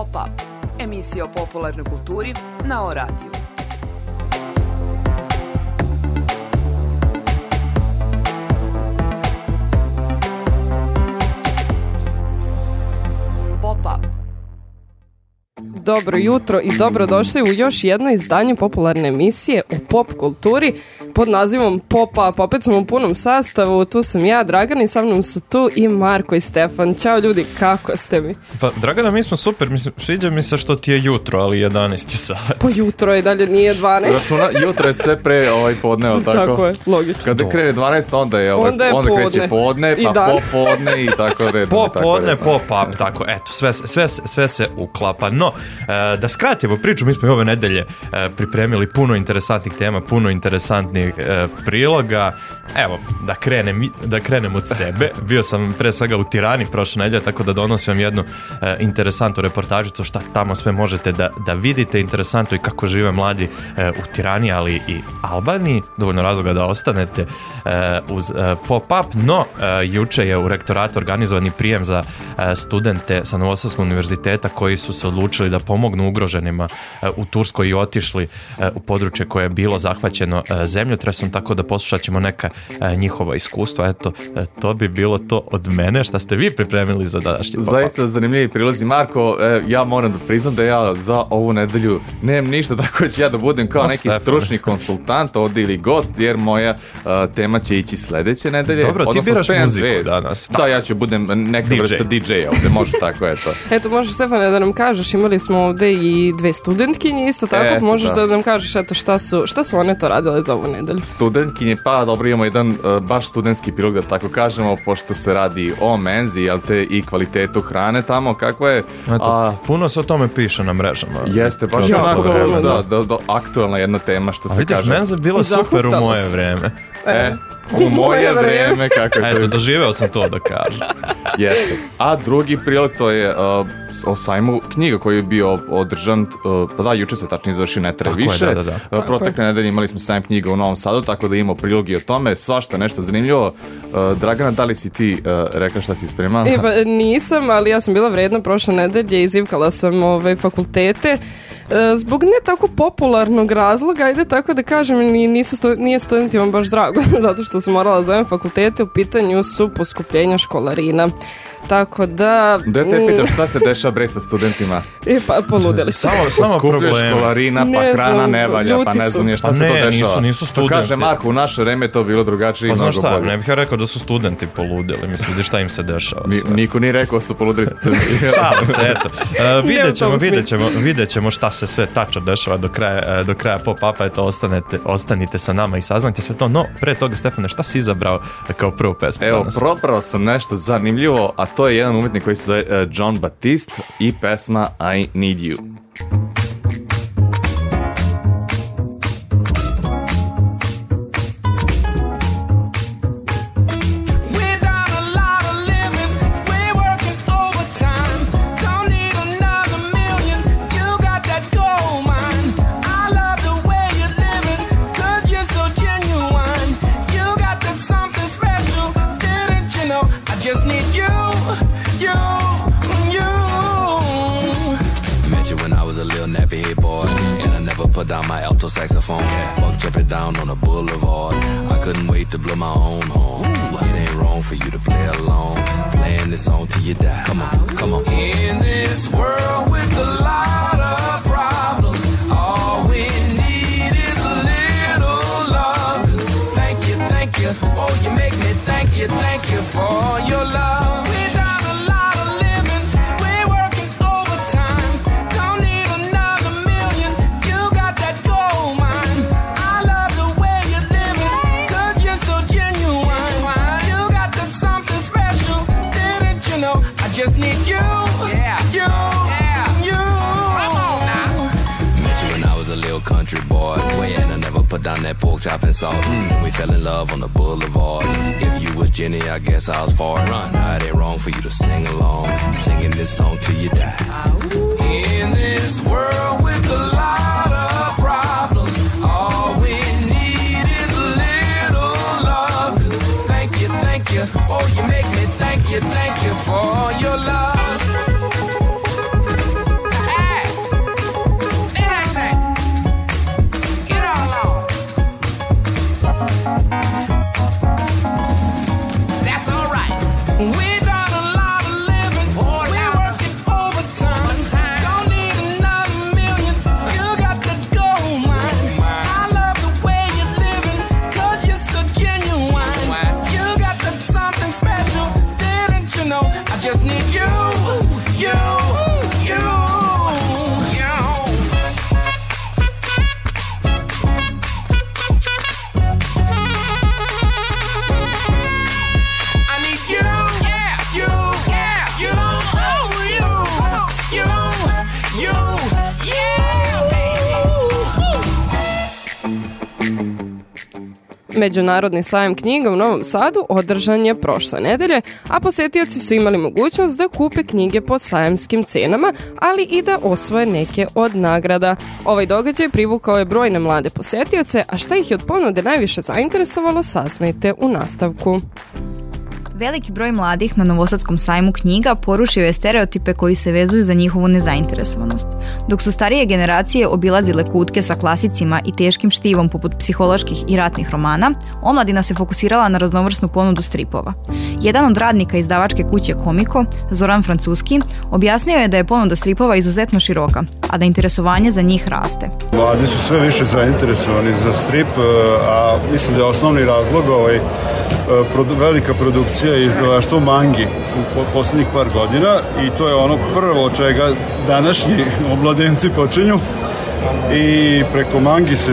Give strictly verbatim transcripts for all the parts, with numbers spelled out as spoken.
Pop-up, emisija o popularnoj kulturi na O radiju. Pop-up. Dobro jutro i dobrodošli u još jedno izdanje popularne emisije o pop kulturi pod nazivom Pop-up. Opet smo u punom sastavu, tu sam ja, Dragan, i sa mnom su tu i Marko i Stefan. Ćao ljudi, kako ste mi? Pa, Dragana, mi smo super, mislim, sviđa mi se što ti je jutro, ali jedanaest je sat. Pa jutro je, dalje nije dvanaest. Računa, jutro je sve pre ovaj podne, ali tako? Tako je, logično. Kada krene dvanaest, onda je, ovaj, onda je onda podne. kreće podne, pa popodne i tako redno. Popodne, pop-up, tako, eto, sve, sve, sve se uklapa. No, e, da skratimo priču, mi smo i ove nedelje e, pripremili puno interesantnih tema, puno interesantnih e, priloga. Evo, da krenem, da krenem od sebe. Bio sam pre svega u Tirani prošle nedelje, tako da donosim jednu e, interesantnu reportažicu šta tamo sve možete da, da vidite. Interesantno i kako žive mladi e, u Tirani, ali i Albaniji. Dovoljno razloga da ostanete e, uz e, pop-up. No, e, juče je u rektoratu organizovani prijem za e, studente sa Novosadskog univerziteta koji su se odlučili da pomognu ugroženima e, u Turskoj i otišli e, u područje koje je bilo zahvaćeno e, zemljotresom, tako da poslušat ćemo neka e, njihova iskustva. Eto, e, to bi bilo to od mene. Šta ste vi pripremili za današnji pop-up? Zaista zanimljivi prilazi. Marko, e, ja moram da priznam da ja za ovu nedelju nemam ništa, tako da ću ja da budem kao neki Stefan. stručni konsultant ovdje ili gost, jer moja uh, tema će ići sledeće nedelje. Dobro, ti odnosno biraš spremam muziku dve. danas. Da, ja ću budem neka D J. vrsta D J-a ovdje, može tako, eto. Eto, možeš, Stefane, da nam kažeš, imali smo ovde i dve studentkinje, isto tako, Eto, možeš da. da. da nam kažeš eto, šta, su, šta su one to radile za ovu nedelju. Studentkinje, pa dobro, imamo jedan uh, baš studentski prilog, da tako kažemo, pošto se radi o menzi, jel te, i kvalitetu hrane tamo, kako je. Eto, A, puno se o tome piše na mrežama. jeste, baš Ja, onako, dobro, da, da, da, aktualna jedna tema, što A se vidiš, kaže. menza je bila super u Zahuktalo moje se. vreme. E, u moje vreme, kako je Eto, to. doživeo sam to da kažem. Jeste. A drugi prilog to je uh, o sajmu knjiga koji je bio održan, uh, pa da, juče se tačnije završio, ne treba Tako je, više. da, da, da. Uh, protekle nedelje imali smo sajam knjiga u Novom Sadu, tako da imamo prilog i o tome, svašta nešto zanimljivo. Uh, Dragana, da li si ti uh, rekla šta si spremala? E, pa, nisam, ali ja sam bila vredna prošle nedelje, izivkala sam ove fakultete. E, zbog ne tako popularnog razloga, ajde tako da kažem, ni, nisu stu, nije studentima baš drago, zato što sam morala zovem fakultete, u pitanju su poskupljenja školarina. Tako da... Da te pitaš šta se dešava bre sa studentima? E, pa poludeli su. Samo, samo Skupljaš problemi. školarina, pa Ne hrana znam, ne valja, pa ljuti ne su. znam nije šta Pa se ne, to dešava. nisu- nisu Što kaže studenti. Marko, u naše vreme je to bilo drugačije Pa i znaš mnogo šta, bolje. ne bih ja rekao da su studenti poludeli, mislim, vidi šta im se dešava Ni- sve. Niko nije rekao su poludeli studenti. Šalim se, eto. Uh, vidjet ćemo, Ne u tom vidjet ćemo, vidjet ćemo šta se sve tačno dešava do kraja, uh, do kraja pop-upa, eto, ostanete, ostanite sa nama i saznajte sve to. No, pre toga, Stefane, šta si izabrao kao prvu pesmu Evo, danas? probrao sam nešto zanimljivo, a to je jedan umetnik koji se zove uh, John Batiste i pesma I Need You. We've done a lot of living, we're working overtime. Don't need another million, you got that gold mine. I love the way you're living, 'cause you're so genuine. You got that something special, didn't you know? I just need you, you, you. Met you when I was a little nappy head boy, and I never put down my alto saxophone. Buck jumping down on a boulevard, I couldn't wait to blow my own horn. It ain't wrong for you to play along, playing this song till you die. Come on, come on. In this world with a lot of problems, all we need is a little love. Thank you, thank you, oh you make me thank you, thank you for your love. We've done a lot of living, we're working overtime. Don't need another million, you got that gold mine. I love the way you're living, 'cause you're so genuine. You got that something special, didn't you know? I just need you, yeah, you, yeah, you. Come on now. Met you when I was a little country boy, and I never put down that pork chop and salt. Mm, we fell in love on the boulevard. If you was Jenny, I guess I was far. Run, it ain't wrong for you to sing along, singing this song till you die. In this world with a lot of problems, all we need is a little love. Thank you, thank you, oh you make me thank you, thank you for your love. We done a lot of living. We working overtime. Don't need another million. You got the gold mine. I love the way you're living, 'cause you're so genuine. You got that something special, didn't you know? I just need you, you, you, you. I need you, yeah, you, yeah, you, oh, you, you, you, yeah, baby. Međunarodni sajam knjiga u Novom Sadu održan je prošle nedelje, a posetioci su imali mogućnost da kupe knjige po sajamskim cenama, ali i da osvoje neke od nagrada. Ovaj događaj privukao je brojne mlade posetioce, a šta ih je od ponude najviše zainteresovalo, saznajte u nastavku. Veliki broj mladih na Novosadskom sajmu knjiga porušio je stereotipe koji se vezuju za njihovu nezainteresovanost. Dok su starije generacije obilazile kutke sa klasicima i teškim štivom poput psiholoških i ratnih romana, omladina se fokusirala na raznovrsnu ponudu stripova. Jedan od radnika izdavačke kuće Komiko, Zoran Francuski, objasnio je da je ponuda stripova izuzetno široka, a da interesovanje za njih raste. Mladi su sve više zainteresovani za strip, a mislim da je osnovni razlog ovaj, velika produkcija i izdavaštvo mangi u posljednjih par godina i to je ono prvo od čega današnji omladenci počinju i preko mangi se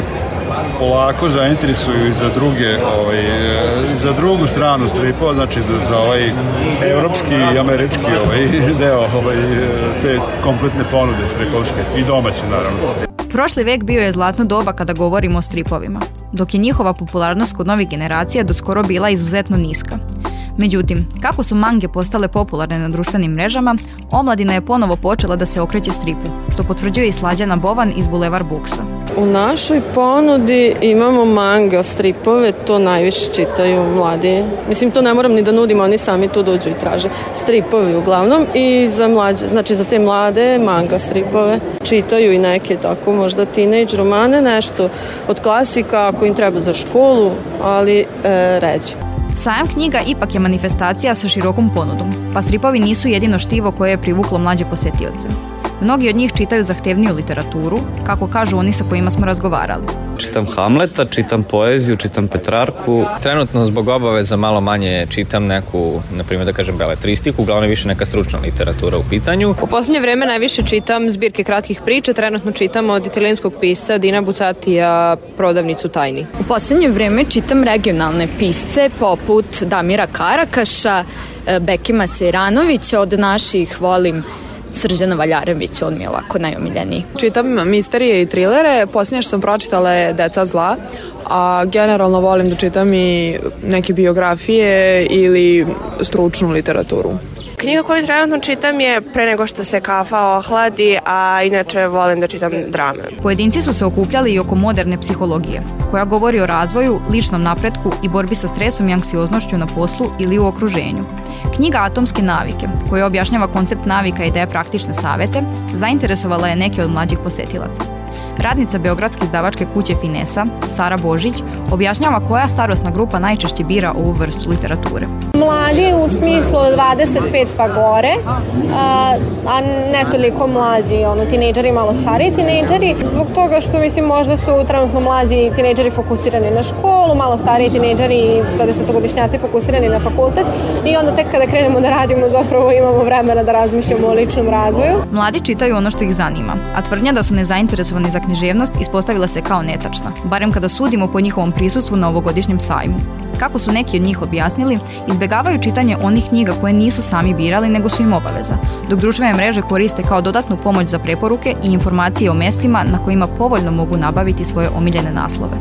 polako zainteresuju i za druge, ovaj, za drugu stranu stripova, znači za, za ovaj evropski i američki ovaj, deo ovaj, te kompletne ponude stripovske i domaće naravno. Prošli vek bio je zlatno doba kada govorimo o stripovima, dok je njihova popularnost kod novih generacija doskoro bila izuzetno niska. Međutim, kako su mange postale popularne na društvenim mrežama, omladina je ponovo počela da se okreće stripu, što potvrđuje i Slađana Bovan iz Bulevar Buksa. U našoj ponudi imamo manga stripove, to najviše čitaju mladi. Mislim, to ne moram ni da nudim, oni sami tu dođu i traže. Stripovi uglavnom i za mlađe, znači za te mlade manga stripove. Čitaju i neke tako možda teenage romane, nešto od klasika ako im treba za školu, ali e, ređe. Sajam knjiga ipak je manifestacija sa širokom ponudom, pa stripovi nisu jedino štivo koje je privuklo mlađe posetioce. Mnogi od njih čitaju zahtevniju literaturu, kako kažu oni sa kojima smo razgovarali. Čitam Hamleta, čitam poeziju, čitam Petrarku. Trenutno zbog obaveza malo manje čitam neku, na primjer da kažem, beletristiku, uglavnom je više neka stručna literatura u pitanju. U posljednje vreme najviše čitam zbirke kratkih priča, trenutno čitam od italijanskog pisca Dina Bucatija Prodavnicu tajni. U posljednje vreme čitam regionalne pisce poput Damira Karakaša, Bekima Sejranovića, od naših volim Srđana Valjarevića, on mi je ovako najomiljeniji. Čitam misterije i trilere, posljednje što sam pročitala je Deca zla, a generalno volim da čitam i neke biografije ili stručnu literaturu. Knjiga koju trenutno čitam je Pre nego što se kafa ohladi, a inače volim da čitam drame. Pojedinci su se okupljali i oko moderne psihologije, koja govori o razvoju, ličnom napretku i borbi sa stresom i anksioznošću na poslu ili u okruženju. Knjiga Atomske navike, koja objašnjava koncept navika i daje praktične savete, zainteresovala je neke od mlađih posetilaca. Radnica beogradske izdavačke kuće Finesa, Sara Božić, objašnjava koja starosna grupa najčešće bira ovu vrstu literature. Mladi u smislu od dvadeset pet pa gore, a, a ne toliko mlađi, ono, tinejdžeri, malo stariji tinejdžeri, zbog toga što, mislim, možda su trenutno mlađi tinejdžeri fokusirani na školu, malo stariji tinejdžeri i dvadesetogodišnjaci fokusirani na fakultet i onda tek kada krenemo da radimo zapravo imamo vremena da razmišljamo o ličnom razvoju. Mladi čitaju ono što ih zanima, a tvrdnja da su nezainteresovani za književnost ispostavila se kao netačna, barem kada sudimo po njihovom prisustvu na ovogodišnjem sajmu. Kako su neki od njih objasnili, izbjegavaju čitanje onih knjiga koje nisu sami birali nego su im obaveza, dok društvene mreže koriste kao dodatnu pomoć za preporuke i informacije o mestima na kojima povoljno mogu nabaviti svoje omiljene naslove.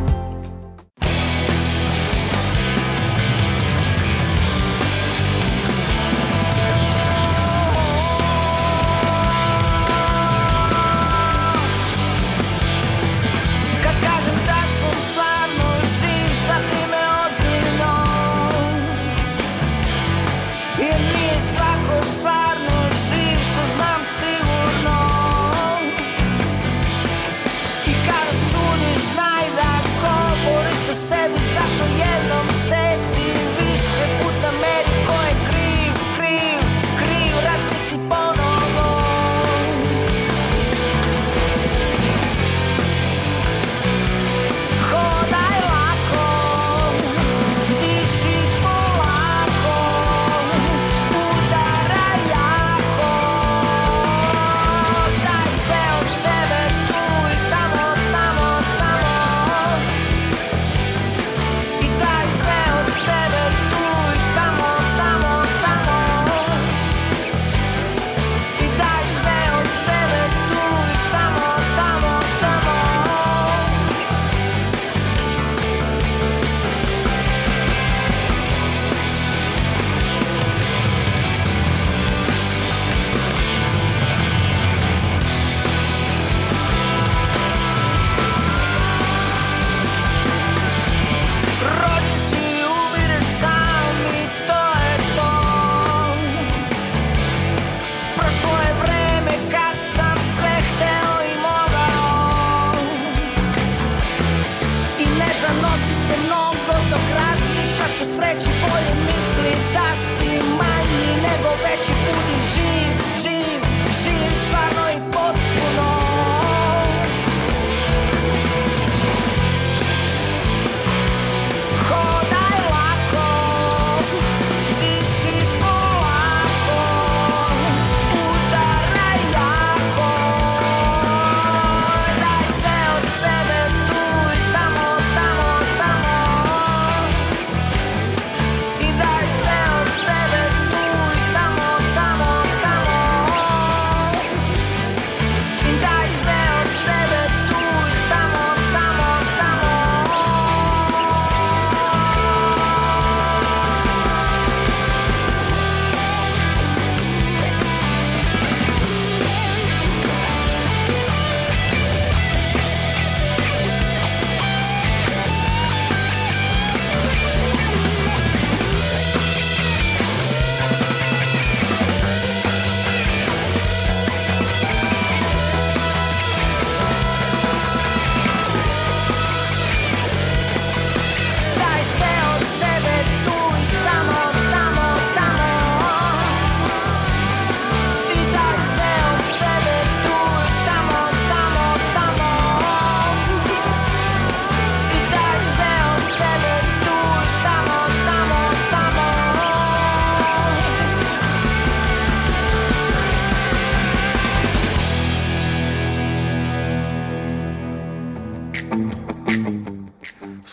I kada sudiš, znaj da ko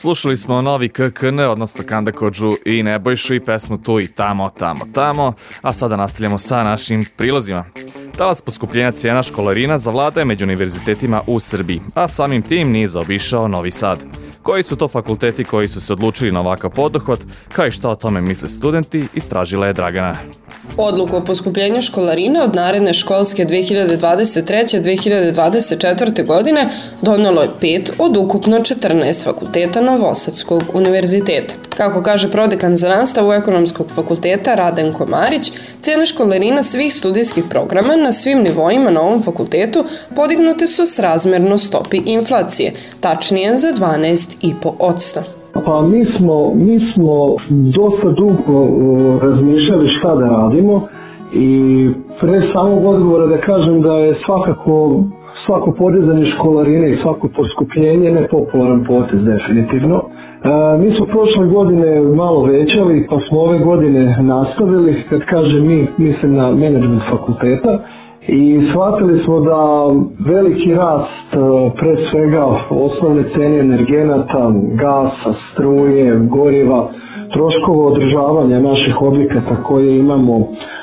Slušali smo novi K K N, odnosno Kanda Kodžu i Nebojšu i pesmu Tu i tamo, tamo, tamo, a sada nastavljamo sa našim prilozima. Talas poskupljenja cijena školarina zavladao među univerzitetima u Srbiji, a samim tim nije zaobišao Novi Sad. Koji su to fakulteti koji su se odlučili na ovakav poduhvat, kao i šta o tome misle studenti, istražila je Dragana. Odluku o poskupljenju školarina od naredne školske dve hiljade dvadeset treće do dve hiljade dvadeset četvrte. godine donelo je pet od ukupno četrnaest fakulteta Novosadskog univerziteta. Kako kaže prodekan za nastavu Ekonomskog fakulteta Radenko Marić, cene školarina svih studijskih programa na svim nivoima na ovom fakultetu podignute su srazmerno stopi inflacije, tačnije za dvanaest zarez pet posto. Pa mi smo, mi smo dosta dugo uh, razmišljali šta da radimo i pre samog odgovora da kažem da je svakako svako podizanje školarine i svako poskupljenje nepopularan potez definitivno. Uh, mi smo prošle godine malo većali pa smo ove godine nastavili, kad kažem mi mislim na menadžment fakulteta. I shvatili smo da veliki rast, pre svega osnovne cene energenata, gasa, struje, goriva, troškova održavanja naših objekata koje imamo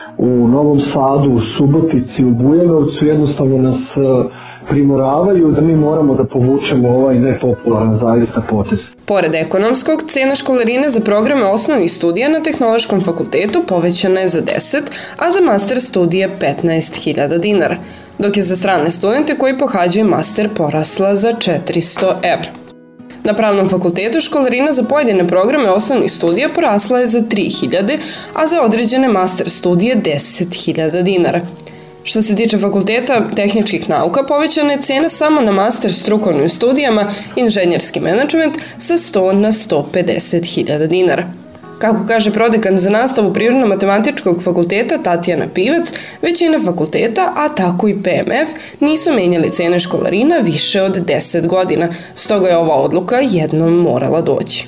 u Novom Sadu, u Subotici, u Bujanovcu, jednostavno nas primoravaju da mi moramo da povučemo ovaj nepopularan zaista potez. Pored ekonomskog, cena školarine za programe osnovnih studija na Tehnološkom fakultetu povećana je za deset, a za master studije petnaest hiljada dinara, dok je za strane studente koji pohađaju master porasla za četiristo evra. Na Pravnom fakultetu školarina za pojedine programe osnovnih studija porasla je za tri hiljade, a za određene master studije deset hiljada dinara. Što se tiče fakulteta tehničkih nauka, povećana je cena samo na master strukovnim studijama inženjerski menadžment sa sto na sto pedeset hiljada dinara. Kako kaže prodekan za nastavu Prirodno-matematičkog fakulteta Tatjana Pivac, većina fakulteta, a tako i P M F, nisu menjali cene školarina više od deset godina, stoga je ova odluka jednom morala doći.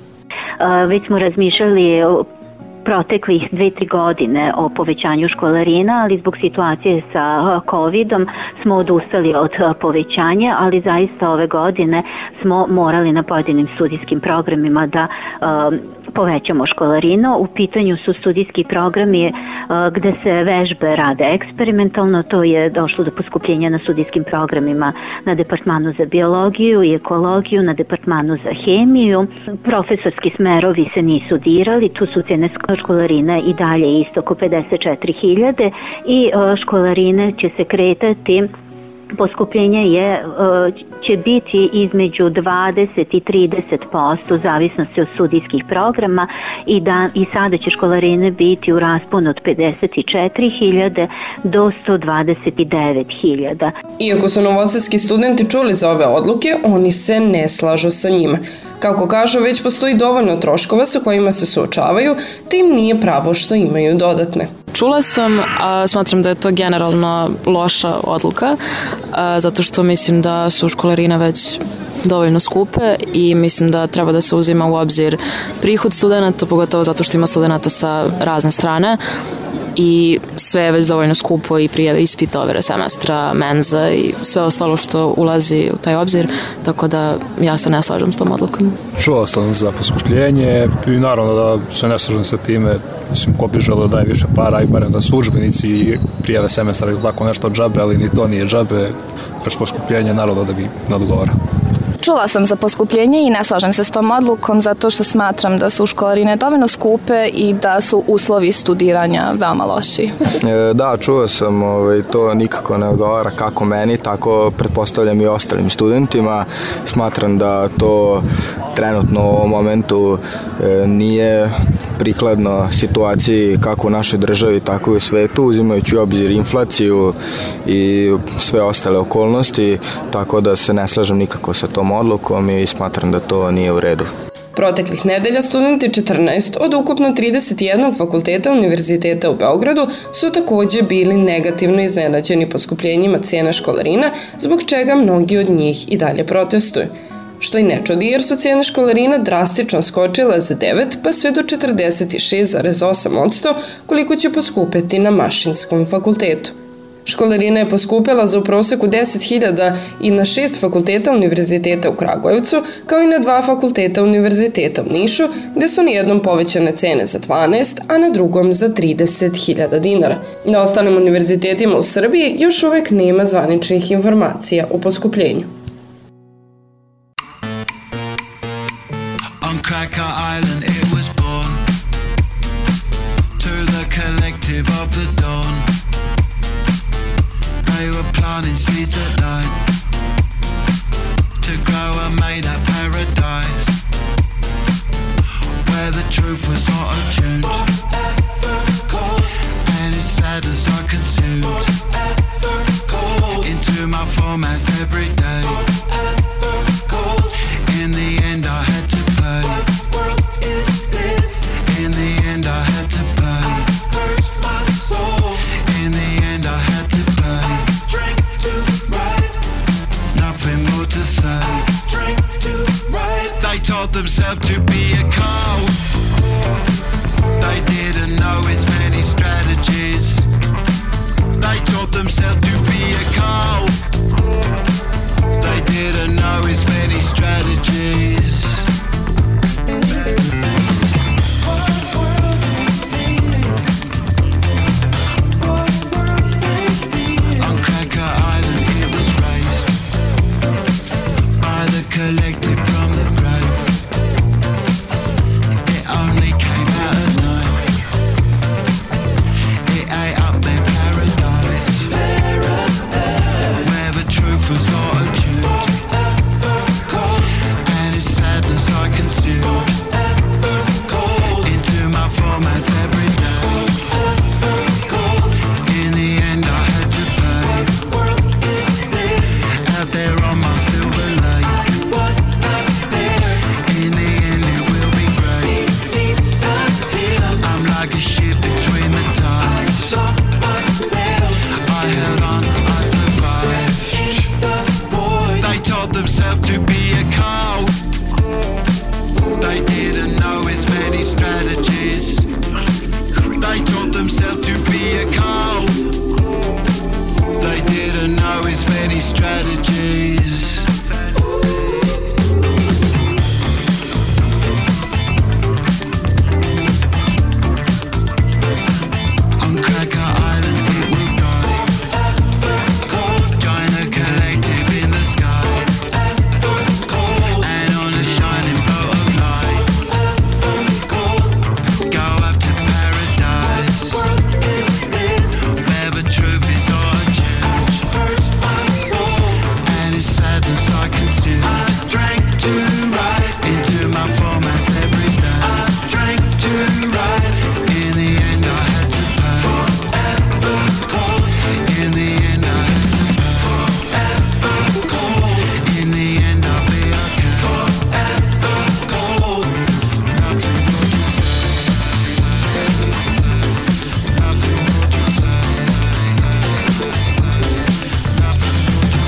A, već smo razmišljali o proteklih dve, tri godine o povećanju školarina, ali zbog situacije sa covidom smo odustali od povećanja, ali zaista ove godine smo morali na pojedinim studijskim programima da um, povećamo školarinu. U pitanju su studijski programi uh, gde se vežbe rade eksperimentalno, to je došlo do poskupljenja na studijskim programima na departmanu za biologiju i ekologiju, na departmanu za hemiju. Profesorski smerovi se nisu dirali, tu su cene školarine i dalje isto oko pedeset četiri hiljade i uh, školarine će se kretati. Poskupljenje je, će biti između dvadeset i trideset posto u zavisnosti od studijskih programa i, da, i sada će školarine biti u rasponu od pedeset četiri hiljade do sto dvadeset devet hiljada. Iako su novosadski studenti čuli za ove odluke, oni se ne slažu sa njima. Kako kažu, već postoji dovoljno troškova sa kojima se suočavaju, te im nije pravo što imaju dodatne. Čula sam, a smatram da je to generalno loša odluka, a, zato što mislim da su školarine već dovoljno skupe i mislim da treba da se uzima u obzir prihod studenta, pogotovo zato što ima studenta sa razne strane i sve je već dovoljno skupo i prijave ispita, overe semestra, menza i sve ostalo što ulazi u taj obzir, tako da ja se ne slažem s tom odlukom. Čuo sam za poskupljenje i naravno da se ne slažem sa time, mislim, ko bi želeo da daje više para i barem da su udžbenici i prijave semestra ili tako nešto džabe, ali ni to nije džabe, već poskupljenje naravno da bi nadgovara. Čula sam za poskupljenje i ne slažem se s tom odlukom zato što smatram da su školarine dovoljno skupe i da su uslovi studiranja veoma loši. E, da, čuo sam, ovaj, to nikako ne odgovara kako meni, tako pretpostavljam i ostalim studentima. Smatram da to trenutno u ovom momentu e, nije prikladno situaciji kako u našoj državi, tako i u svetu, uzimajući u obzir inflaciju i sve ostale okolnosti, tako da se ne slažem nikako sa tom odlukom i smatram da to nije u redu. Proteklih nedelja studenti četrnaest od ukupno trideset jedan fakulteta Univerziteta u Beogradu su takođe bili negativno iznenađeni poskupljenjima cijena školarina, zbog čega mnogi od njih i dalje protestuju. Što i ne čudi jer su cijene školarina drastično skočile za devet pa sve do četrdeset šest zarez osam posto koliko će poskupeti na Mašinskom fakultetu. Školarina je poskupela za u proseku deset hiljada i na šest fakulteta univerziteta u Kragujevcu, kao i na dva fakulteta univerziteta u Nišu, gde su na jednom povećane cene za dvanaest, a na drugom za trideset hiljada dinara. Na ostalim univerzitetima u Srbiji još uvek nema zvaničnih informacija o poskupljenju. On Cracker Island it was born, to the collective of the dawn. They were planting seeds at night to grow a made-up paradise where the truth was auto-tuned and its sadness I consumed into my formats every day. In the end I had to pay. In the end I had to pay. In the end I had to pay. Nothing more to say. They told themselves to be a cult. They didn't know as many strategies. They taught themselves to be a cult. They didn't know as many strategies. On Cracker Island it was raised by the collective from the grave. It only came out at night. It ate up their paradise, where the truth was auto-tuned and its sadness I consumed into my formats every day. In the end I had to pay. Out there on my silver lake. In the end it will be great. I'm like a ship between the tides. I held on, I survived. They told themselves to be a cult. They didn't know as many strategies. They taught themselves to be a cult. They didn't know as many strategies. On Cracker Island it will die. Join the collective in the sky. And on a shining boat of light, go up to paradise, where the truth is all changed and its sadness I consumed. I drank too right into my formats every day. I drank too right. In the end I had to pay. In the end I had to pay. In the end I'll be okay. Nothing more to say. Nothing more to say. Nothing more to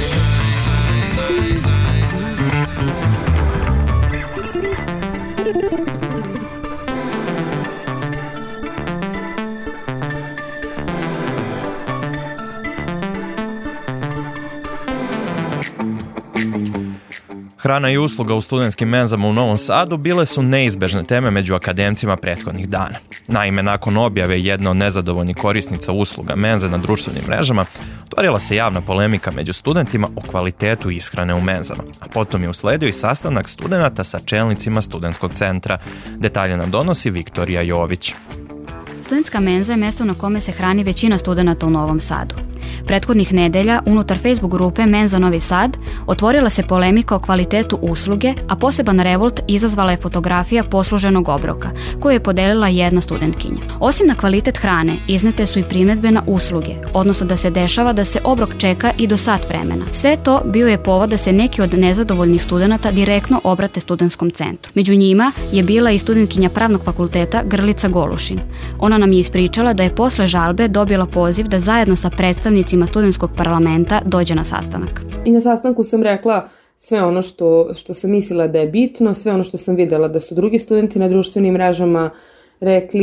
Hrana i usluga u studentskim menzama u Novom Sadu bile su neizbežne teme među akademcima prethodnih dana. Naime, nakon objave jedne od nezadovoljnih korisnica usluga menze na društvenim mrežama, otvorila se javna polemika među studentima o kvalitetu ishrane u menzama, a potom je usledio i sastanak studenata sa čelnicima studentskog centra. Detalje nam donosi Viktorija Jović. Studentska menza je mjesto na kome se hrani većina studenata u Novom Sadu. Prethodnih nedelja unutar Facebook grupe Menza Novi Sad otvorila se polemika o kvalitetu usluge, a poseban revolt izazvala je fotografija posluženog obroka, koju je podelila jedna studentkinja. Osim na kvalitet hrane, iznete su i primjedbe na usluge, odnosno da se dešava da se obrok čeka i do sat vremena. Sve to bio je povod da se neki od nezadovoljnih studenata direktno obrate studentskom centru. Među njima je bila i studentkinja Pravnog fakulteta Grlica Golušin. Ona nam je ispričala da je posle žalbe dobila poziv da zajedno sa predstavnicima studentskog parlamenta dođe na sastanak. I na sastanku sam rekla sve ono što, što sam mislila da je bitno, sve ono što sam videla da su drugi studenti na društvenim mrežama rekli,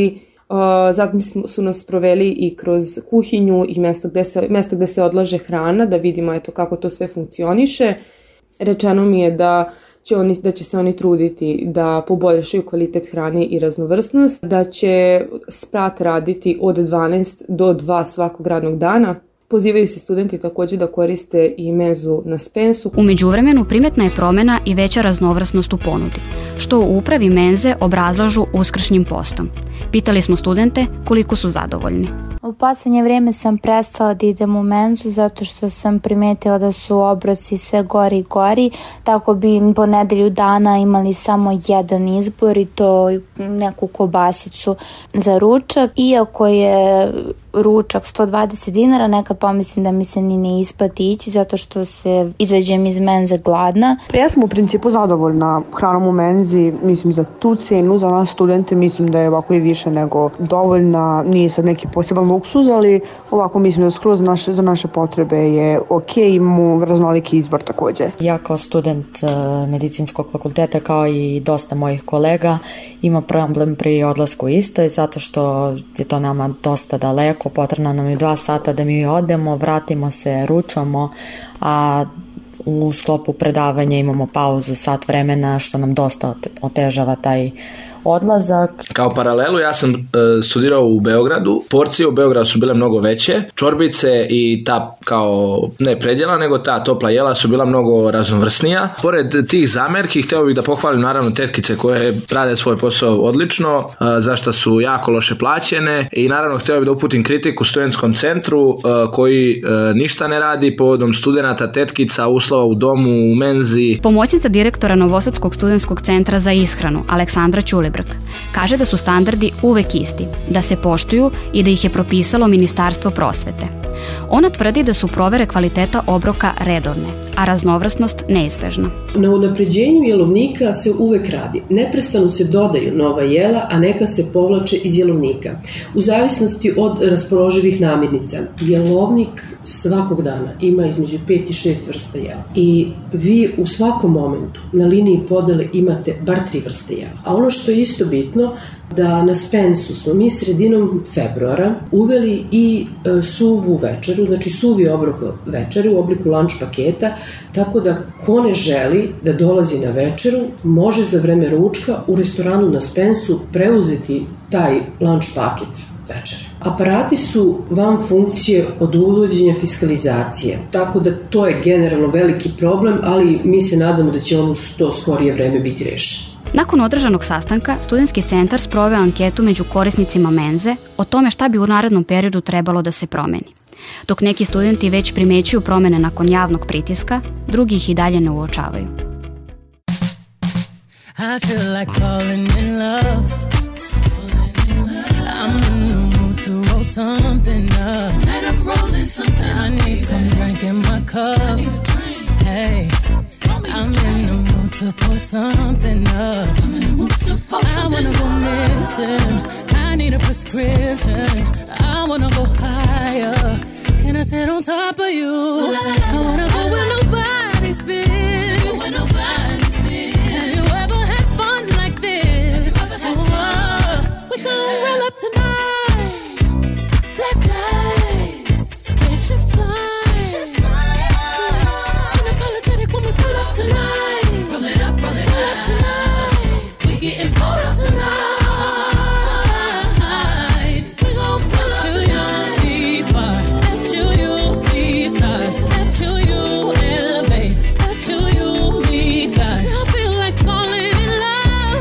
Zatim su nas proveli i kroz kuhinju i mjesto gde se, mjesto gde se odlaže hrana, da vidimo eto kako to sve funkcioniše. Rečeno mi je da će, oni, da će se oni truditi da poboljšaju kvalitet hrane i raznovrsnost, da će sprat raditi od dvanaest do dva svakog radnog dana. Pozivaju se studenti također da koriste i menzu na Spensu. U međuvremenu primetna je promjena i veća raznovrsnost u ponudi, što u upravi menze obrazlažu uskršnjim postom. Pitali smo studente koliko su zadovoljni. U posljednje vrijeme sam prestala da idem u menzu zato što sam primetila da su obroci sve gori i gori, tako bi po nedelju dana imali samo jedan izbor i to neku kobasicu za ručak. Iako je ručak sto dvadeset dinara, nekad pomislim da mi se ni ne isplati ići zato što se izađem iz menze gladna. Ja sam u principu zadovoljna hranom u menzi, mislim za tu cenu, za nas studente mislim da je ovako i više nego dovoljna, nije sad neki poseban luksuz, ali ovako mislim da skroz naše, za naše potrebe je ok, imamo raznoliki izbor također. Ja kao student medicinskog fakulteta kao i dosta mojih kolega ima problem pri odlasku isto, zato što je to nama dosta daleko, potrebno nam je dva sata da mi odemo, vratimo se, ručamo, a u sklopu predavanja imamo pauzu sat vremena što nam dosta otežava taj odlazak. Kao paralelu ja sam e, studirao u Beogradu. Porcije u Beogradu su bile mnogo veće. Čorbice i ta kao ne predjela, nego ta topla jela su bila mnogo raznovrsnija. Pored tih zamerki hteo bih da pohvalim naravno tetkice koje rade svoj posao odlično, e, zašto su jako loše plaćene, i naravno hteo bih da uputim kritiku studentskom centru e, koji e, ništa ne radi povodom studenata, tetkica, uslova u domu, u menzi. Pomoćnica direktora Novosadskog studentskog centra za ishranu Aleksandra Ćulibrk kaže da su standardi uvek isti, da se poštuju i da ih je propisalo Ministarstvo prosvete. Ona tvrdi da su provere kvaliteta obroka redovne, a raznovrsnost neizbežna. Na unapređenju jelovnika se uvek radi. Neprestano se dodaju nova jela, a neka se povlače iz jelovnika. U zavisnosti od raspoloživih namirnica, jelovnik svakog dana ima između pet i šest vrsta jela. I vi u svakom momentu na liniji podele imate bar tri vrste jela. A ono što je isto bitno, da na Spensu smo mi sredinom februara uveli i e, suvu večeru, znači suvi obrok večere u obliku lunch paketa, tako da ko ne želi da dolazi na večeru, može za vreme ručka u restoranu na Spensu preuzeti taj lunch paket večere. Aparati su van funkcije od uvođenja fiskalizacije, tako da to je generalno veliki problem, ali mi se nadamo da će on u to skorije vreme biti rešen. Nakon održanog sastanka, studentski centar sproveo anketu među korisnicima menze o tome šta bi u narednom periodu trebalo da se promeni. Dok neki studenti već primećuju promene nakon javnog pritiska, drugi ih i dalje ne uočavaju. I feel like falling in love. I'm in the mood to roll something up. Tonight I'm rolling something. I need some drink in my cup. Hey, I'm in the mood to pour something up. I wanna go missing. I need a prescription. I wanna go higher. Can I sit on top of you? I wanna go where nobody's been. Where nobody's been. Have you ever had fun like this? Oh, we gon' roll up tonight. Black lights, spaceships fly. Spaceships fly. Unapologetic when we pull up tonight. Roll it up, roll it up tonight. We getting pulled up tonight. We gon' pull up tonight. See far. That's you, you see stars. That's you, you elevate. That's you, you meet God. I feel like falling in love.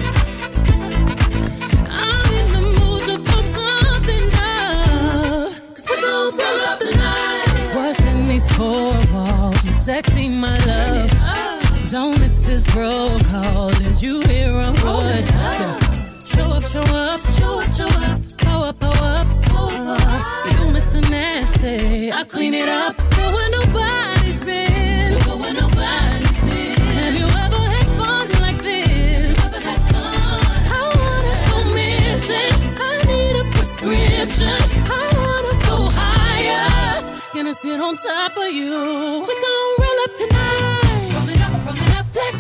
I'm in the mood to put something up. Cause we gon' pull up tonight. What's in these four walls? You sexy, my love. Don't miss this roll call. Did you hear a word? Yeah. Show up, show up, show up, show up. Pow up, pow up, pow up. Uh, you Mister Nasty. I clean it up. Go where nobody's been. Go where nobody's been. Have you ever had fun like this? Ever had fun? I wanna go missing. I need a prescription. I wanna go higher. Gonna sit on top of you. We gon' roll up tonight. Roll it up, roll it up. Black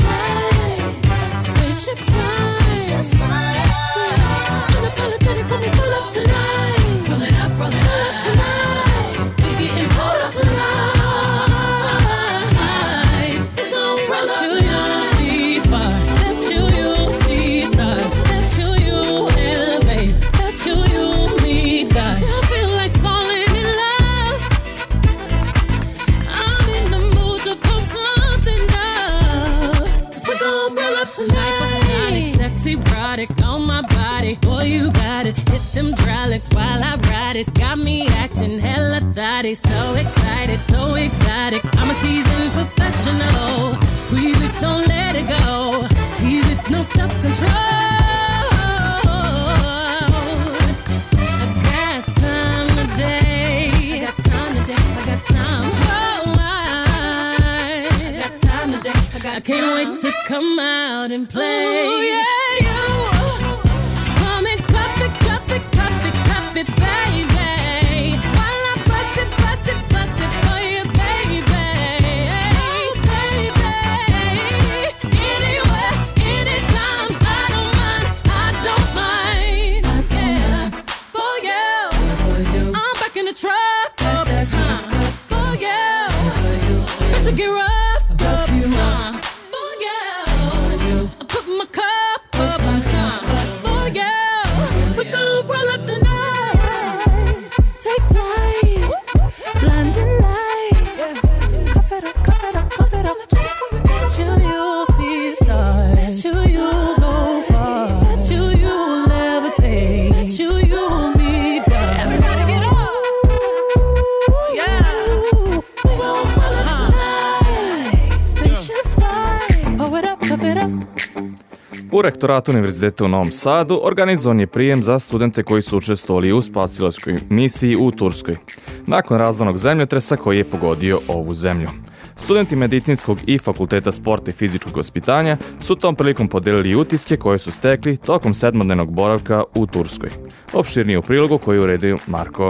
lights, spaceships fly. Spaceships fly. Unapologetic when we pull up tonight. me acting hella thotty. So excited, so exotic. I'm a seasoned professional. Squeeze it, don't let it go. Tease it, no self-control. I got time today. I got time today. I got time. Oh, I, I got time today. I, got I can't time. wait to come out and play. Ooh, yeah, you. Come and cup it, cup it, cup it, cup it, baby. While I bust it, bust it, bust it for you, baby. Oh, baby. Anywhere, anytime, I don't mind, I don't mind. Yeah, for you. I'm back in the truck, up, uh, for you. Let you get rough, up, uh, for you. I put my cup up, uh, for you. We gon' roll up tonight, take flight, blinding lights. Cuff it up, cuff it up, cuff it up. Bet you you'll see stars. Bet you you'll go far. Bet you you'll levitate. Bet you you'll meet God. Everybody get up. Yeah. We gon' roll up tonight. Spaceships fly. Pull it up, cuff it up. U rektoratu Univerziteta u Novom Sadu organizovan je prijem za studente koji su učestvovali u spasilačkoj misiji u Turskoj, nakon razornog zemljotresa koji je pogodio ovu zemlju. Studenti medicinskog i fakulteta sporta i fizičkog vaspitanja su tom prilikom podelili utiske koje su stekli tokom sedmodnevnog boravka u Turskoj. Opširnije u prilogu koji uredio Marko.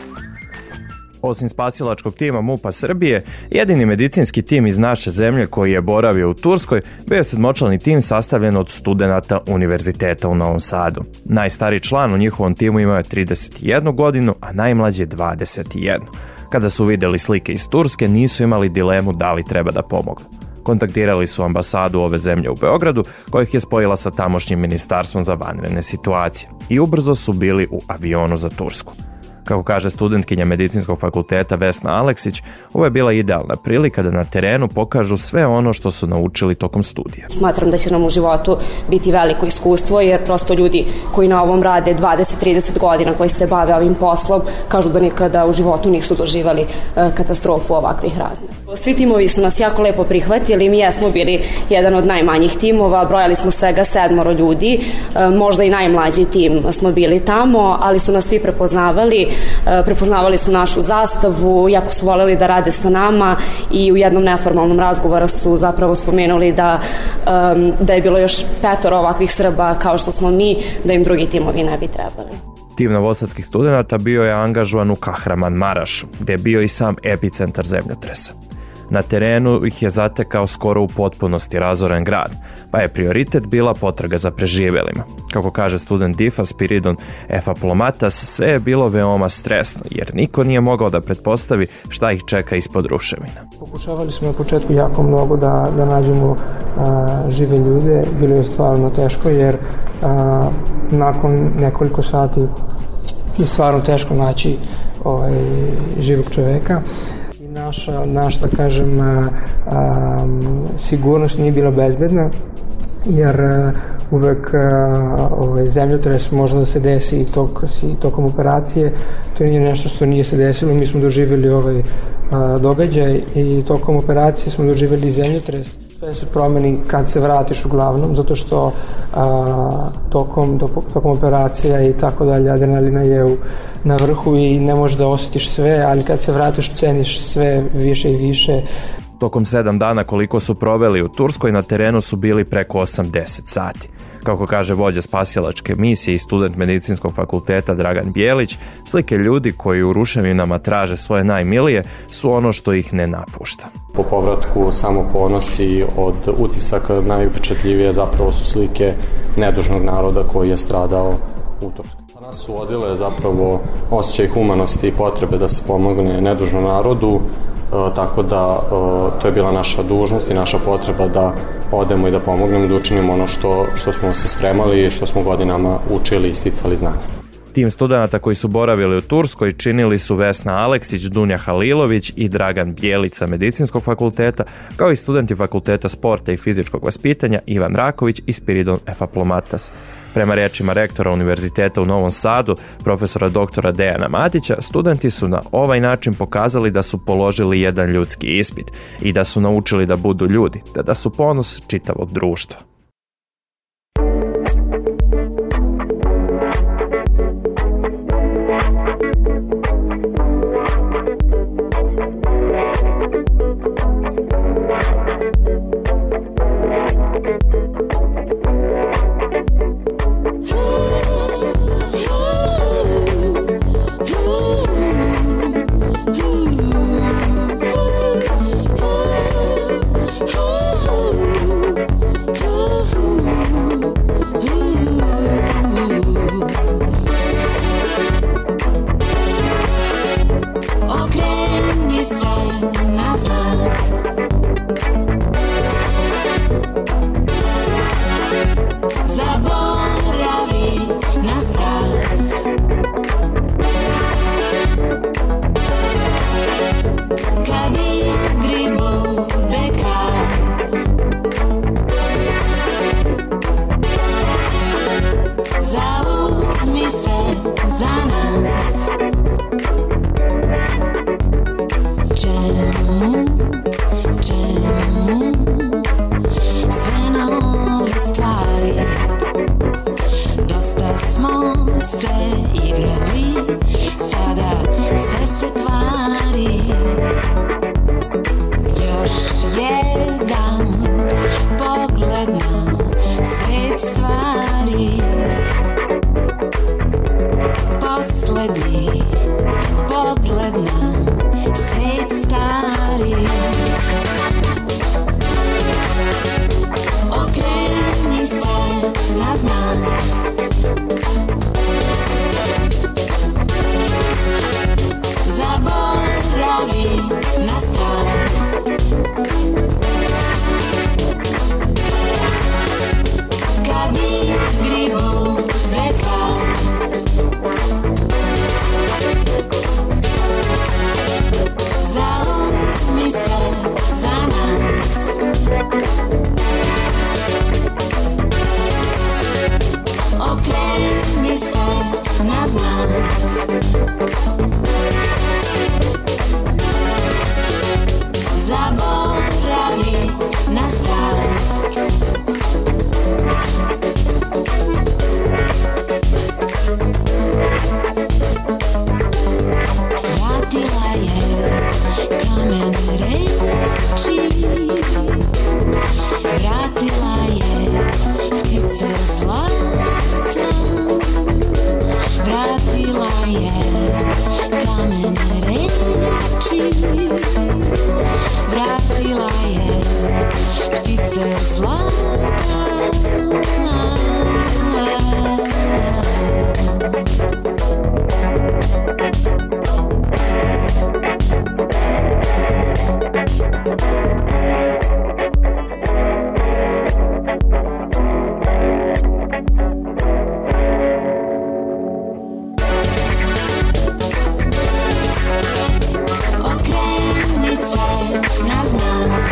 Osim spasilačkog tima MUP-a Srbije, jedini medicinski tim iz naše zemlje koji je boravio u Turskoj bio je sedmočlani tim sastavljen od studenata Univerziteta u Novom Sadu. Najstariji član u njihovom timu imao je trideset jednu godinu, a najmlađi dvadeset jednu. Kada su vidjeli slike iz Turske, nisu imali dilemu da li treba da pomognu. Kontaktirali su ambasadu ove zemlje u Beogradu, koja ih je spojila sa tamošnjim ministarstvom za vanredne situacije, i ubrzo su bili u avionu za Tursku. Kako kaže studentkinja medicinskog fakulteta Vesna Aleksić, ovo je bila idealna prilika da na terenu pokažu sve ono što su naučili tokom studija. Smatram da će nam u životu biti veliko iskustvo, jer prosto ljudi koji na ovom rade dvadeset do trideset godina, koji se bave ovim poslom, kažu da nikada u životu nisu doživali katastrofu ovakvih razmera. Svi timovi su nas jako lepo prihvatili, mi jesmo bili jedan od najmanjih timova, brojali smo svega sedmoro ljudi, možda i najmlađi tim smo bili tamo, ali su nas svi prepoznavali, prepoznavali su našu zastavu, jako su voljeli da rade sa nama i u jednom neformalnom razgovoru su zapravo spomenuli da, da je bilo još petoro ovakvih Srba kao što smo mi, da im drugi timovi ne bi trebali. Tim novosadskih studenta bio je angažovan u Kahramanmarašu, gde je bio i sam epicentar zemljotresa. Na terenu ih je zatekao skoro u potpunosti razoren grad, pa je prioritet bila potraga za preživjelima. Kako kaže student Difa Spiridon Efaplomatas, sve je bilo veoma stresno, jer niko nije mogao da pretpostavi šta ih čeka ispod ruševina. Pokušavali smo na početku jako mnogo da, da nađemo a, žive ljude, bilo je stvarno teško, jer a, nakon nekoliko sati je stvarno teško naći ovaj, živog čoveka. Naša, naš, da kažem, a, a, sigurnost nije bila bezbedna, jer a, uvek a, ovaj, zemljotres može da se desi i, tok, i tokom operacije. To nije nešto što nije se desilo, mi smo doživjeli ovaj a, događaj i tokom operacije smo doživjeli zemljotres. Sve se promeni kad se vratiš uglavnom, zato što a, tokom, tokom operacija i tako dalje, adrenalina je u, na vrhu i ne možeš da osjetiš sve, ali kad se vratiš ceniš sve više i više. Tokom sedam dana koliko su proveli u Turskoj, na terenu su bili preko osamdeset sati. Kako kaže vođa spasilačke misije i student medicinskog fakulteta Dragan Bijelić, slike ljudi koji u ruševinama traže svoje najmilije su ono što ih ne napušta. Po povratku samo ponosi od utisaka najupečatljivije zapravo su slike nedužnog naroda koji je stradao u Turskoj. Nas su vodile zapravo osjećaj humanosti i potrebe da se pomogne nedužnom narodu, e, tako da e, to je bila naša dužnost i naša potreba da odemo i da pomognemo, da učinimo ono što, što smo se spremali i što smo godinama učili i sticali znanje. Tim studenata koji su boravili u Turskoj činili su Vesna Aleksić, Dunja Halilović i Dragan Bjelica Medicinskog fakulteta, kao i studenti Fakulteta sporta i fizičkog vaspitanja Ivan Raković i Spiridon Efaplomatas. Prema rečima rektora Univerziteta u Novom Sadu, profesora doktora Dejana Matića, studenti su na ovaj način pokazali da su položili jedan ljudski ispit i da su naučili da budu ljudi, te da su ponos čitavog društva. Okreni se na znak.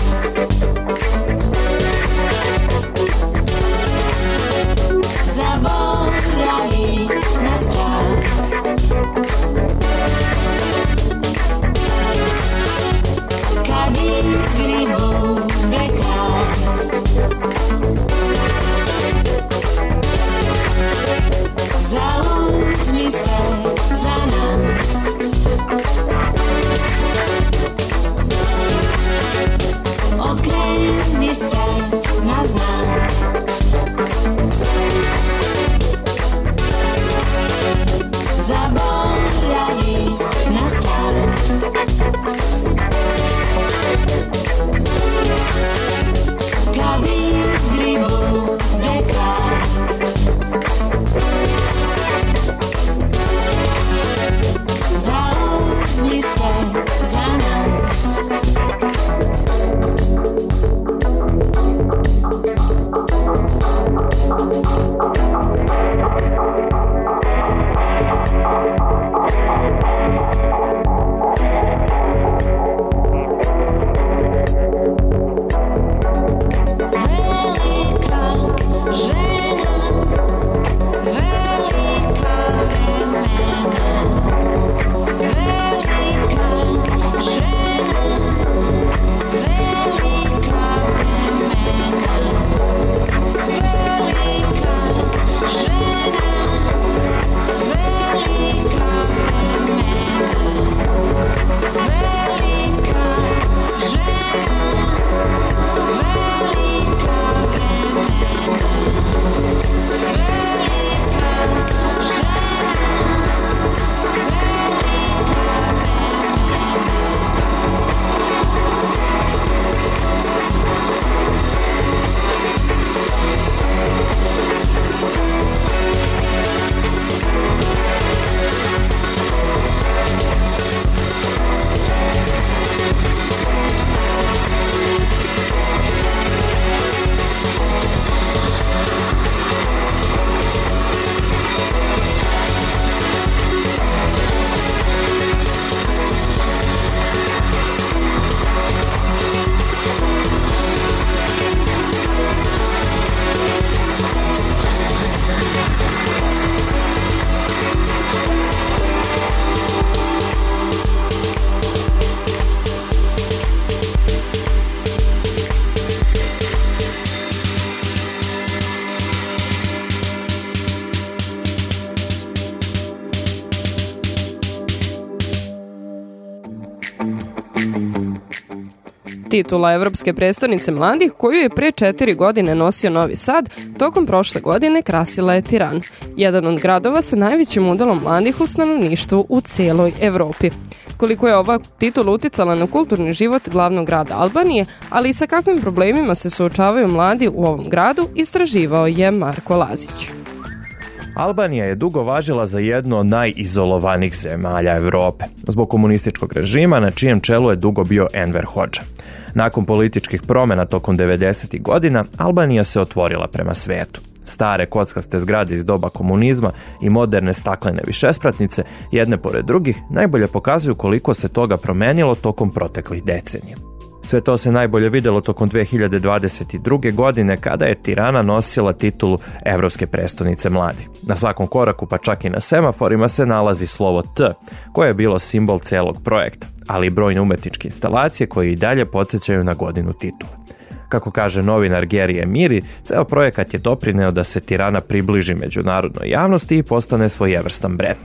Titula Evropske prestonice mladih, koju je pre četiri godine nosio Novi Sad, tokom prošle godine krasila je Tirana, jedan od gradova sa najvećim udelom mladih u stanovništvu u celoj Evropi. Koliko je ova titula uticala na kulturni život glavnog grada Albanije, ali i sa kakvim problemima se suočavaju mladi u ovom gradu, istraživao je Marko Lazić. Albanija je dugo važila za jednu od najizolovanih zemalja Evrope, zbog komunističkog režima na čijem čelu je dugo bio Enver Hodža. Nakon političkih promjena tokom devedesetih godina, Albanija se otvorila prema svetu. Stare kockaste zgrade iz doba komunizma i moderne staklene višespratnice, jedne pored drugih, najbolje pokazuju koliko se toga promenilo tokom proteklih decenija. Sve to se najbolje vidjelo tokom dve hiljade dvadeset druge. godine kada je Tirana nosila titulu Evropske prestonice mladih. Na svakom koraku, pa čak i na semaforima, se nalazi slovo T, koje je bilo simbol celog projekta, ali i brojne umetničke instalacije koje i dalje podsjećaju na godinu titula. Kako kaže novinar Geri Emiri, ceo projekat je doprineo da se Tirana približi međunarodnoj javnosti i postane svojevrstan brend.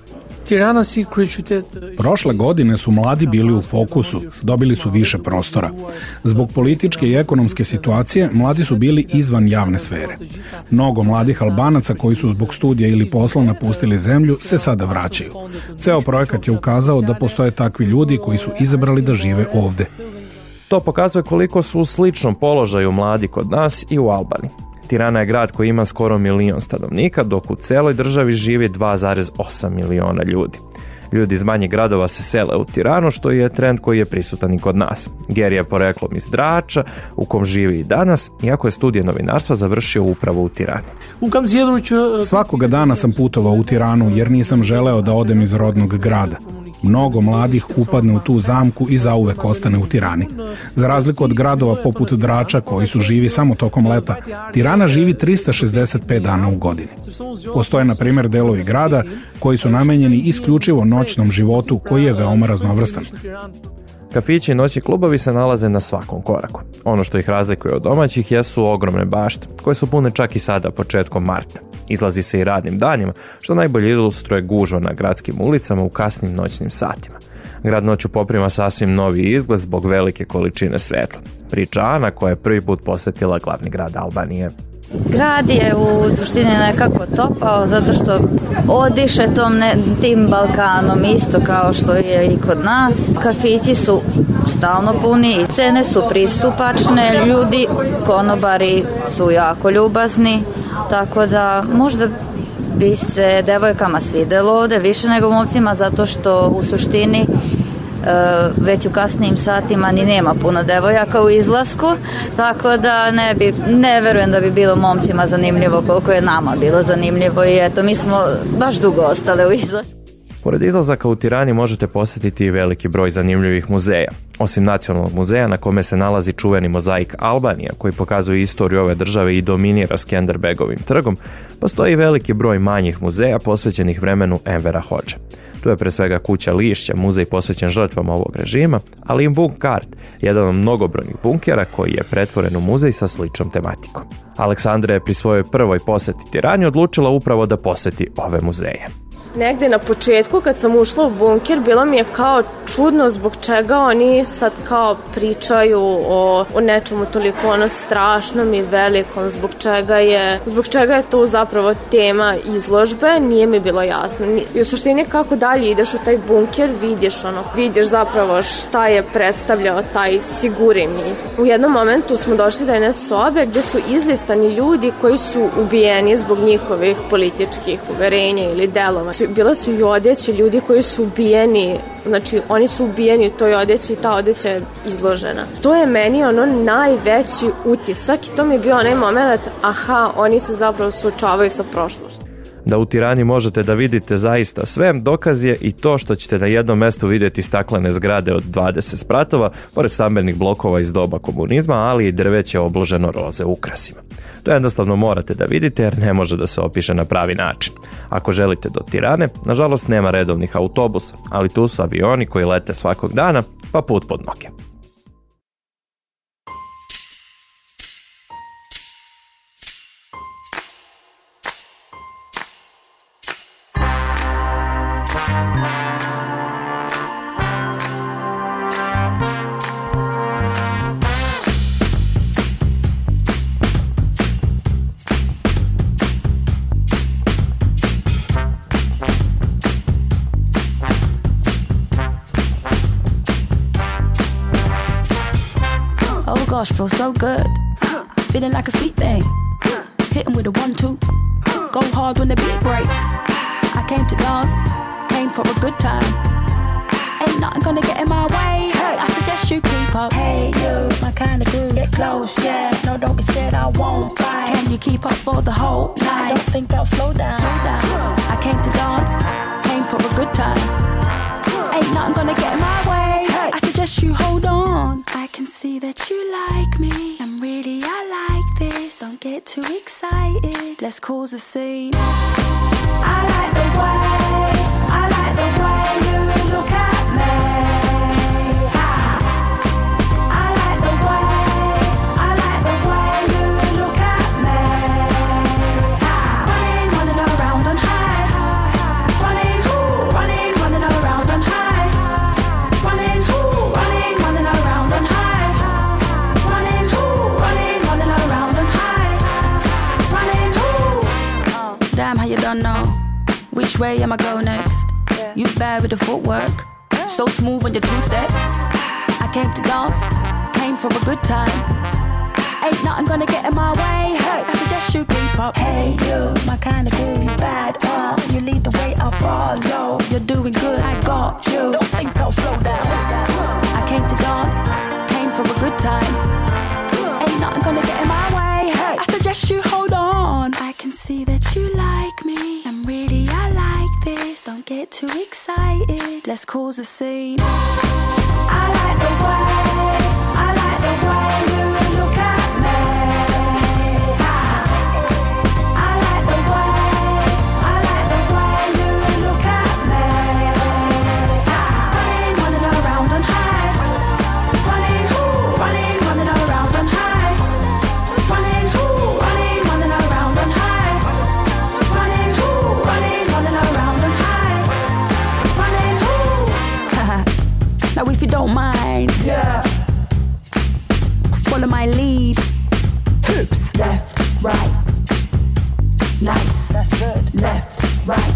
Prošle godine su mladi bili u fokusu, dobili su više prostora. Zbog političke i ekonomske situacije, mladi su bili izvan javne sfere. Mnogo mladih Albanaca koji su zbog studija ili posla napustili zemlju se sada vraćaju. Ceo projekat je ukazao da postoje takvi ljudi koji su izabrali da žive ovde. To pokazuje koliko su u sličnom položaju mladi kod nas i u Albaniji. Tirana je grad koji ima skoro milion stanovnika, dok u celoj državi živi dva zarez osam miliona ljudi. Ljudi iz manjih gradova se sele u Tiranu, što je trend koji je prisutan i kod nas. Geri je poreklom iz Drača, u kom živi i danas, iako je studije novinarstva završio upravo u Tirani. Svakoga dana sam putovao u Tiranu jer nisam želeo da odem iz rodnog grada. Mnogo mladih upadne u tu zamku i zauvek ostane u Tirani. Za razliku od gradova poput Drača koji su živi samo tokom leta, Tirana živi trista šezdeset pet dana u godini. Postoje na primjer delovi grada koji su namenjeni isključivo noćnom životu koji je veoma raznovrstan. Kafići i noćni klubovi se nalaze na svakom koraku. Ono što ih razlikuje od domaćih jesu ogromne bašte, koje su pune čak i sada početkom marta. Izlazi se i radnim danima, što najbolje ilustruje gužva na gradskim ulicama u kasnim noćnim satima. Grad noću poprima sasvim novi izgled zbog velike količine svetla. Priča Ana, koja je prvi put posjetila glavni grad Albanije. Grad je u suštini nekako topao zato što odiše tom ne, tim Balkanom isto kao što je i kod nas. Kafići su stalno puni i cene su pristupačne, ljudi, konobari su jako ljubazni, tako da možda bi se devojkama svidelo ovde više nego momcima zato što u suštini već u kasnijim satima ni nema puno devojaka u izlasku, tako da ne, bi, ne verujem da bi bilo momcima zanimljivo koliko je nama bilo zanimljivo i eto, mi smo baš dugo ostale u izlasku. Pored izlazaka u Tirani možete posjetiti i veliki broj zanimljivih muzeja. Osim nacionalnog muzeja na kome se nalazi čuveni mozaik Albanija koji pokazuje istoriju ove države i dominira Skenderbegovim trgom, postoji veliki broj manjih muzeja posvećenih vremenu Envera Hodže. Tu je pre svega kuća Lišća, muzej posvećen žrtvama ovog režima, ali i Bunkart, jedan od mnogobrojnih bunkera koji je pretvoren u muzej sa sličnom tematikom. Aleksandra je pri svojoj prvoj poseti Tirani odlučila upravo da poseti ove muzeje. Negde na početku kad sam ušla u bunker bilo mi je kao čudno zbog čega oni sad kao pričaju o, o nečemu toliko ono strašnom i velikom, zbog čega je zbog čega je to zapravo tema izložbe, nije mi bilo jasno. I u suštini kako dalje ideš u taj bunker vidiš ono, vidiš zapravo šta je predstavljao taj Sigurimi. U jednom momentu smo došli do jedne sobe gde su izlistani ljudi koji su ubijeni zbog njihovih političkih uverenja ili delova. Bila su i odeće ljudi koji su ubijeni, znači oni su ubijeni u toj odeći i ta odeća je izložena. To je meni ono najveći utisak i to mi je bio onaj moment, aha, oni se zapravo suočavaju sa prošlošću. Da u Tirani možete da vidite zaista sve, dokaz je i to što ćete na jednom mestu vidjeti staklene zgrade od dvadeset spratova, pored stambenih blokova iz doba komunizma, ali i drveće obloženo roze ukrasima. To jednostavno morate da vidite jer ne može da se opiše na pravi način. Ako želite do Tirane, nažalost nema redovnih autobusa, ali tu su avioni koji lete svakog dana, pa put pod noge. gosh, feels so good. Feeling like a sweet thing. Hit 'em with a one, two. Go hard when the beat breaks. I came to dance, came for a good time. Ain't nothing gonna get in my way. Hey, I suggest you keep up. Hey, you, my kind of groove. Get close, yeah. No, don't be scared, I won't fight. Can you keep up for the whole night? Don't think I'll slow down. Slow down. I came to dance, came for a good time. Ain't nothing gonna get in my way. Hey, I suggest you hold on. I can see that you like me, and really I like this. Don't get too excited. Let's cause a scene. I like the way, I like the way you look at me. I like the way, I like the way you look at me. Running, running around on high. Running, ooh, running, running around on high. Running, ooh, running, running around on high. Running, ooh, running, running around on high. Running, ooh. Damn, how you don't know? Which way am I go next? You bad with the footwork, so smooth on your two-step. I came to dance, came for a good time. Ain't nothing gonna get in my way. Hey, I suggest you keep up. Hey, you, my kind of groove, you bad. Uh, you lead the way, I'll follow. You're doing good, I got you. Don't think I'll slow down. I came to dance, came for a good time. Ain't nothing gonna get in my way. Hey, I suggest you hold on. I can see that you like me, and really I like this. Don't get too excited. Let's cause a scene. I like the way, I like the way you look at me. I like the way, I like the way you look at me. Running, running around on high. Running, ooh, running, running around on high. Running, ooh, running, running around on high. Running, ooh, running, running around on high. Running, ooh. Now if you don't mind, yeah, follow my lead. Hips, left, right. Nice, that's good. Left, right.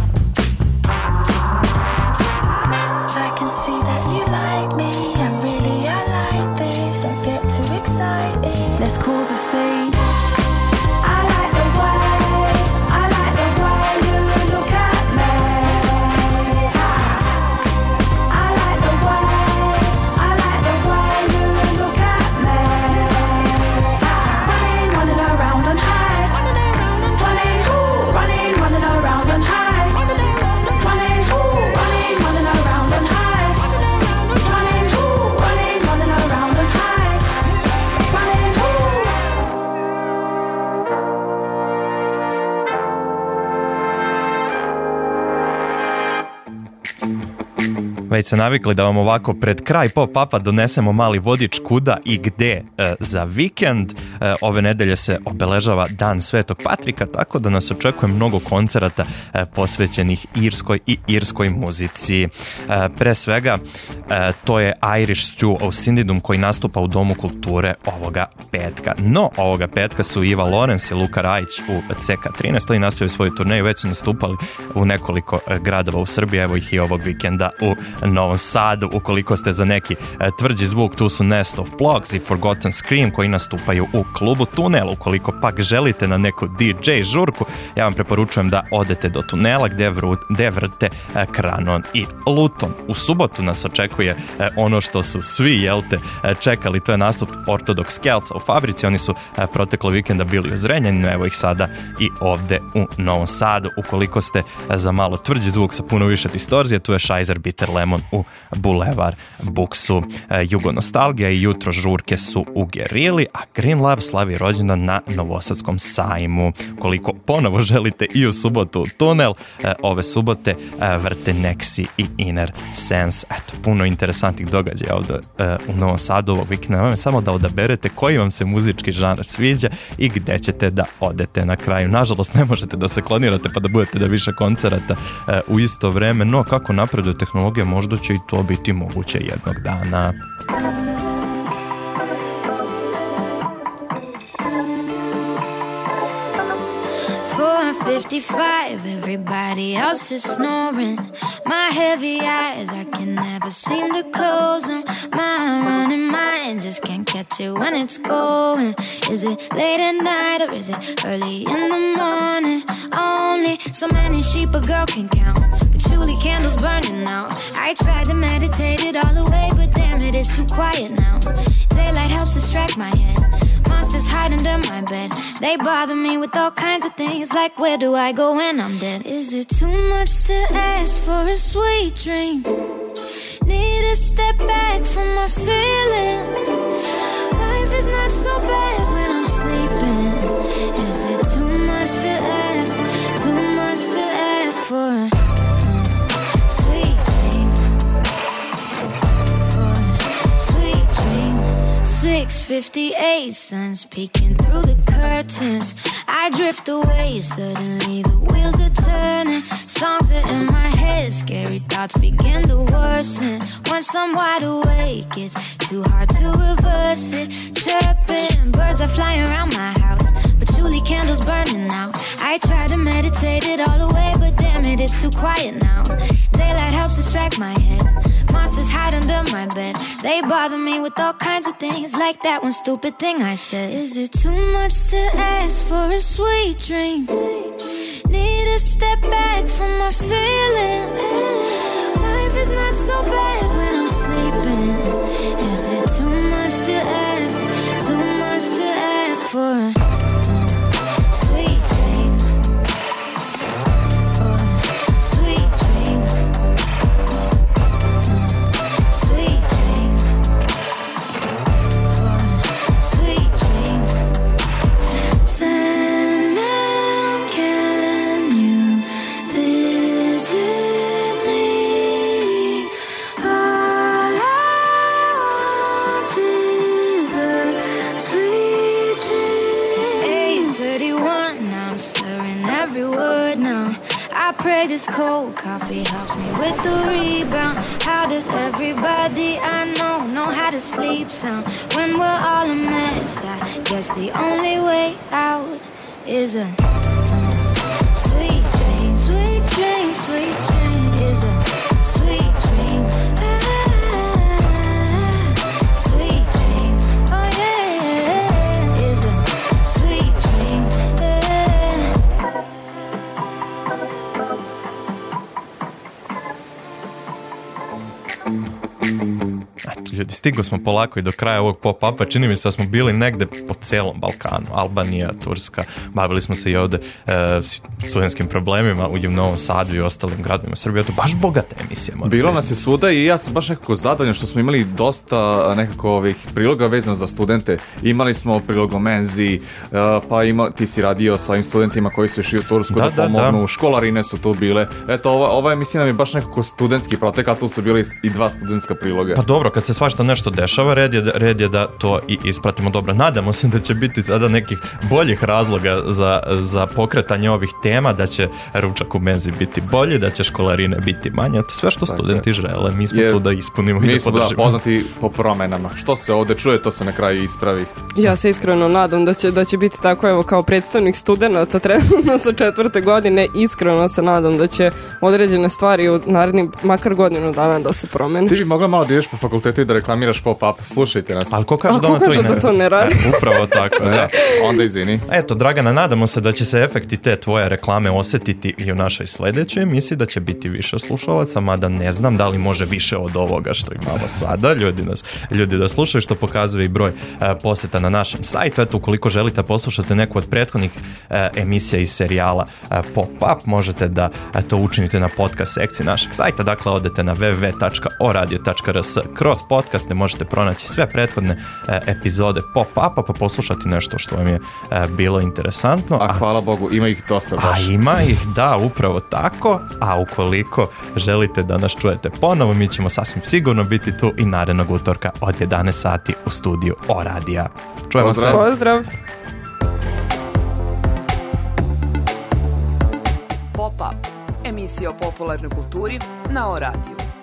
I can see that you like me, and really I like this. Don't get too excited. Let's cause a scene. I like the way, I like the way you look at me. I like the way, I like the way you look at me. Running, running around on high. Running, ooh, running, running around on high. Running, ooh, running, running around on high. Running, ooh, running, running around on high. Running, ooh. Već se navikli da vam ovako pred kraj pop-upa donesemo mali vodič kuda i gde e, za vikend. E, ove nedelje se obeležava Dan Svetog Patrika, tako da nas očekuje mnogo koncerata e, posvećenih irskoj i irskoj muzici. E, pre svega, e, to je Irish Stew Ausinidum koji nastupa u Domu kulture ovoga petka. No, ovoga petka su Iva Lorenz i Luka Rajić u C K trinaest, oni nastavljaju svoju turneju, već su nastupali u nekoliko e, gradova u Srbiji, evo ih i ovog vikenda u Novom Sadu. Ukoliko ste za neki e, tvrđi zvuk, tu su Nest of Plogs i Forgotten Scream koji nastupaju u klubu Tunel. Ukoliko pak želite na neku D J žurku, ja vam preporučujem da odete do Tunela gde, vru, gde vrte e, Kranon i Luton. U subotu nas očekuje e, ono što su svi, jel te, e, čekali, to je nastup Ortodox Kelca u Fabrici. Oni su e, proteklo vikenda bili u Zrenjaninu, evo ih sada i ovde u Novom Sadu. Ukoliko ste e, za malo tvrđi zvuk sa puno više distorzije, tu je Scheiser Bitter Lemon u Bulevar Buksu. E, Jugo Nostalgija i Jutro žurke su u Gerili, a Green Love slavi rođendan na Novosadskom sajmu. Koliko ponovo želite i u subotu u Tunel, e, ove subote e, vrte Nexi i Inner Sense. Eto, puno interesantnih događaja ovdje e, u Novom Sadu ovog vikenda. Vam je samo da odaberete koji vam se muzički žanr sviđa i gde ćete da odete na kraju. Nažalost, ne možete da se klonirate pa da budete da više koncerata e, u isto vreme, no kako napreduje tehnologija, možda će i to biti moguće jednog dana. Four and fifty-five, everybody else is snoring. My heavy eyes, I can never seem to close them. My running mind just can't catch it when it's going. Is it late at night or is it early in the morning? Only so many sheep a girl can count, patchouli candles burning out. I tried to meditate it all away, but damn it, it's too quiet now. Daylight helps distract my head. Monsters hide under my bed. They bother me with all kinds of things, like where do I go when I'm dead? Is it too much to ask for a sweet dream? Need to step back from my feelings. Life is not so bad when I'm sleeping. Is it too much to ask? Too much to ask for a sweet dream? For a sweet dream. six fifty-eight, sun's peeking through the curtains. I drift away, suddenly the wheels are turning. Songs are in my head, scary thoughts begin to worsen. Once I'm wide awake, it's too hard to reverse it. Chirping, birds are flying around my house, patchouli candles burning out. I try to meditate it all away, but damn it, it's too quiet now. Daylight helps distract my head. Monsters hide under my bed. They bother me with all kinds of things, like that one stupid thing I said. Is it too much to ask for a sweet dream? Need to step back from my feelings. Life is not so bad when I'm sleeping. Is it too much to ask? Too much to ask for a sweet dream? For a sweet dream. Sweet dream. For a sweet dream. Sandman, can you visit me? All I want is a sweet dream. eight thirty-one, now I'm slurring every word now. I pray this cold coffee helps me with the rebound. How does everybody I know know how to sleep sound when we're all a mess? I guess the only way out is a sweet dream, sweet dream, sweet dream. Is a sweet dream. Ah, sweet dream. Oh yeah, is a sweet dream. Yeah. Eto, ljudi, stigli smo polako i do kraja ovog pop-upa. Čini mi se da smo bili negde po celom Balkanu. Albanija, Turska. Bavili smo se i ovde e, studentskim problemima u Novom Sadu i ostalim gradovima Srbije. To je baš bogata emisija. Bilo nas je svuda i ja sam baš nekako zadovoljan što smo imali dosta nekako ovih priloga vezano za studente. Imali smo prilog o menzi, pa ima, ti si radio sa ovim studentima koji su išli u Tursku da, da pomognu, da. Školarine su tu bile. Eto, ova, ova emisija nam je baš nekako studentski protek, a tu su bili i dva studentska priloga. Pa dobro, kad se svašta nešto dešava, red je, da, red je da to i ispratimo dobro. Nadamo se da će biti sada nekih boljih razloga za, za pokretanje ovih tema, da će ručak u menzi biti bolji, da će školarine biti manje. To sve što studenti žele, mi smo je, tu da ispunimo i da podržimo. Mi smo da poznati po promenama. Što se ovde čuje, to se na kraju ispravi. Ja se iskreno nadam da će, da će biti tako, evo, kao predstavnik studenta trenutno sa četvrte godine, iskreno se nadam da će određene stvari u narednim makar godinu dana da se promene. Ti bi mogla malo da ideš po fakultetu i da reklamiraš pop-up, slušajte nas. Ali ko kaže, da, kaže to, da to ne radi? E, upravo tako, da. Onda izvini. Eto, Dragana, nadamo se da će se efekti te tvoje reklame osetiti i u našoj sledećoj emisiji, da će biti više slušalaca, mada ne znam da li može više od ovoga što imamo sada. Ljudi, nas, ljudi da slušaju, što pokazuje i broj e, poseta na našem sajtu. Eto, ukoliko želite poslušati neku od prethodnih e, emisija iz serijala e, Pop-up, možete da e, to učinite na podcast sekciji našeg sajta. Dakle, odete na w w w tačka o radio tačka r s. Kroz podcaste možete pronaći sve prethodne e, epizode Pop-upa, pa poslušati nešto što vam je e, bilo interesantno. A hvala Bogu, ima ih dosta baš. A ima ih, da, upravo tako. A ukoliko želite da nas čujete ponovo, mi ćemo sasvim sigurno biti tu i narednog utorka od jedanaest sati u studiju O Radija. Čujemo Pozdrav. se. Pozdrav. Pop-up, emisija o popularnoj kulturi na O Radiju.